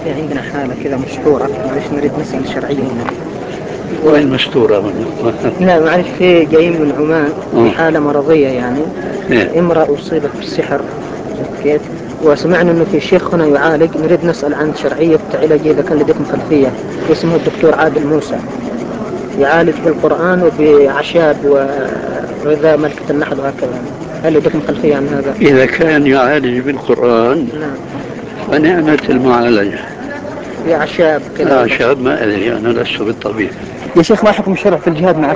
في عندنا حالة كذا مشهورة، معلش نريد نسأل شرعية هنا. وين مشهورة هنا؟ لا معلش، في جايين من عمان في حالة مرضية يعني. إيه؟ امرأة أصيبت بالسحر كيف، وسمعنا أنه في شيخ هنا يعالج، نريد نسأل عن شرعية علاجه إذا كان لديكم خلفية. اسمه الدكتور عادل موسى، يعالج بالقرآن وبعشاب وغذاء ملكة النحل وهكذا. هل لديكم خلفية عن هذا؟ إذا كان يعالج بالقرآن نعم. فنعمة المعالجة. في أعشاب كذا أعشاب ما أدري، أنا لست بالطبيب. يا شيخ ما حكم الشرع في الجهاد مع